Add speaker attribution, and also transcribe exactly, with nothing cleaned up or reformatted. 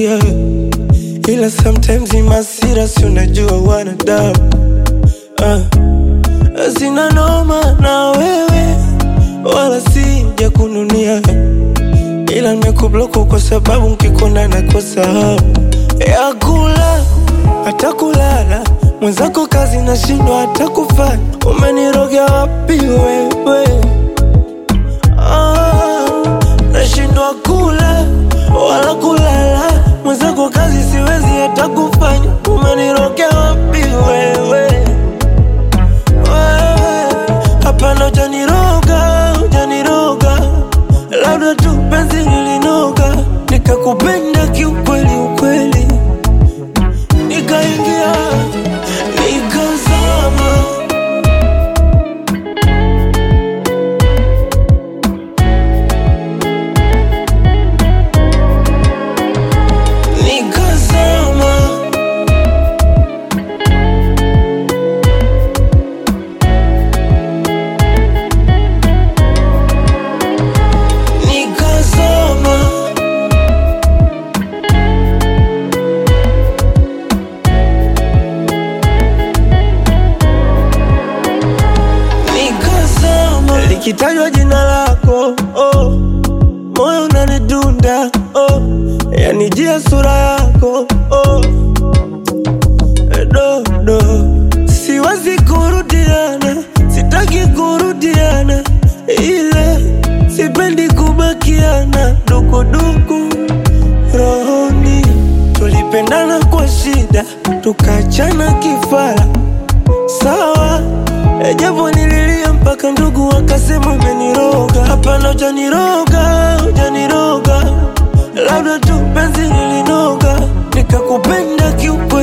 Speaker 1: kuchukia, ila sometimes imasira si unajua wanadamu. uh. Sina noma na wewe wala sija kununia, ila nimekubloku kwa sababu nkikona nakosa hamu ya kula hata kulala. Mwenzako kazi nashindwa hata kufanya, umenirogea wapi wewe? Ah, nashindwa kula wala kulala, mwenzako kazi siwezi hata kufanya, umenirogea wapi wewe? Wewe hapana, hujaniroga, hujaniroga, labda tu penzi lilinoga, nikakupenda kiukweli ukweli, nikaingia nikazama. Nikazama. Nikazama. Nikazama. Likitajwa jina lako, oh, moyo unanidunda, oh, yanijia sura yako, oh, do, do. Siwezi kurudiana, sitaki kurudiana, ila sipendi kubakiana dukuduku rohoni. Tulipendana kwa shida, tukachana kifala, sawa. Ejapo nililia mpaka ndugu wakasema umeniroga. Hapana, hujaniroga, hujaniroga, labda tu penzi lilinoga, nikakupenda kiukweli.